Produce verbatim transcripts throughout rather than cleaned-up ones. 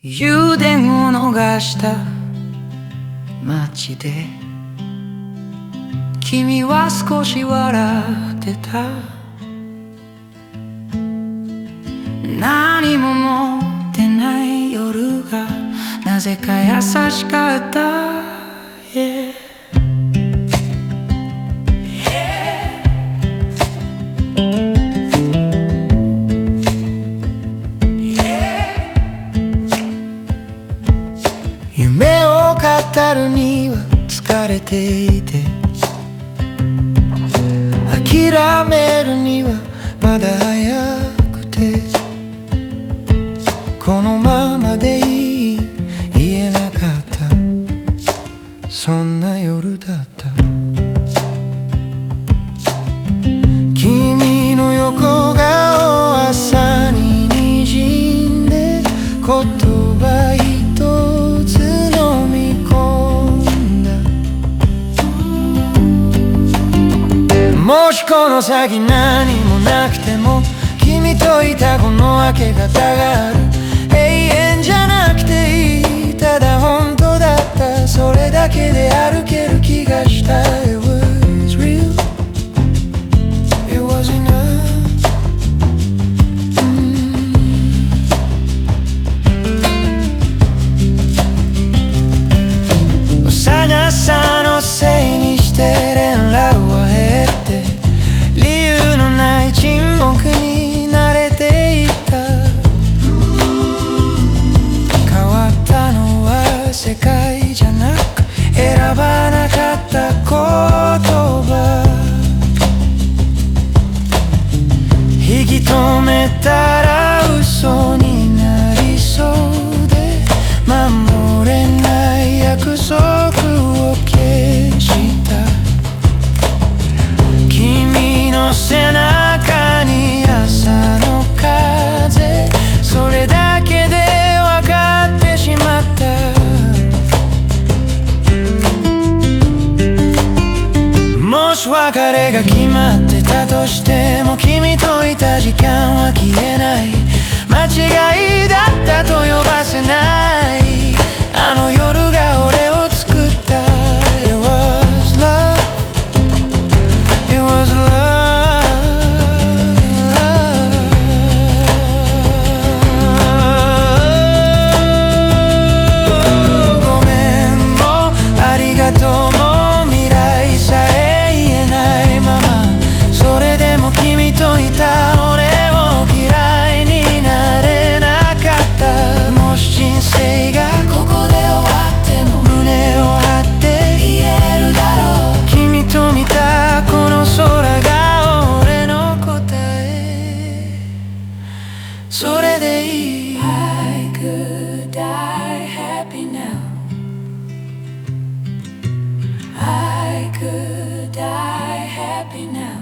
終電を逃した街で君は少し笑ってた。何も持ってない夜がなぜか優しかった、yeah.夢を語るには疲れていて、諦めるにはまだ早くて、このままでいい言えなかった、そんな夜だった。君の横顔朝に滲んで言葉一つ飲み込んだ。もしこの先何もなくても君といたこの明け方がある。永遠じゃなくていい、ただ本当だった、それだけで歩ける気がした。 It was real, it was enough、うん、幼さのせいにして連絡は減って、理由のない沈黙に慣れていった。変わったのは世界じゃなく選ばなかった言葉。引き止めたら嘘になりそうで、守れない約束を消した。君の背中に朝の風、それだけで分かってしまった。もし別れが決まってたとしても、君といた時間は消えない。間違いだったと呼ばせない、あの夜が俺を作った。 It was love, it was love、 ごめんもありがとうも未来さえ言えないまま、それでも君といた俺を嫌いになれなかった。もし人生がここで終わっても胸を張って言えるだろう、君と見たこの空が俺の答え、それでいい。 I could die happy now, I could die happy now,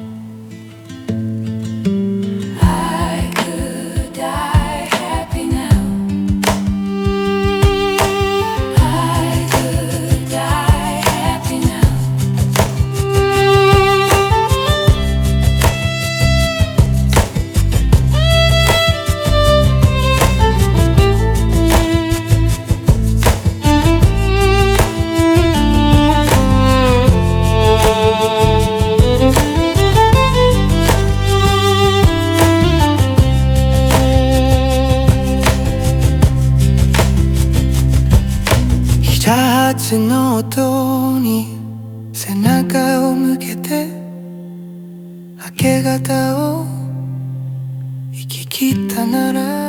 I could die happy now, I could die happy now.一つの音に背中を向けて、明け方を生き切ったなら、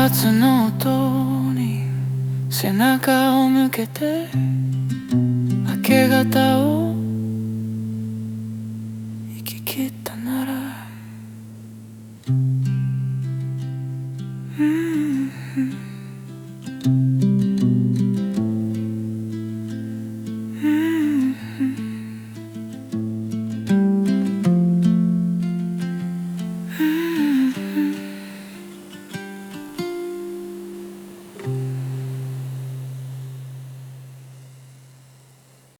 発の音に背中を向けて明け方を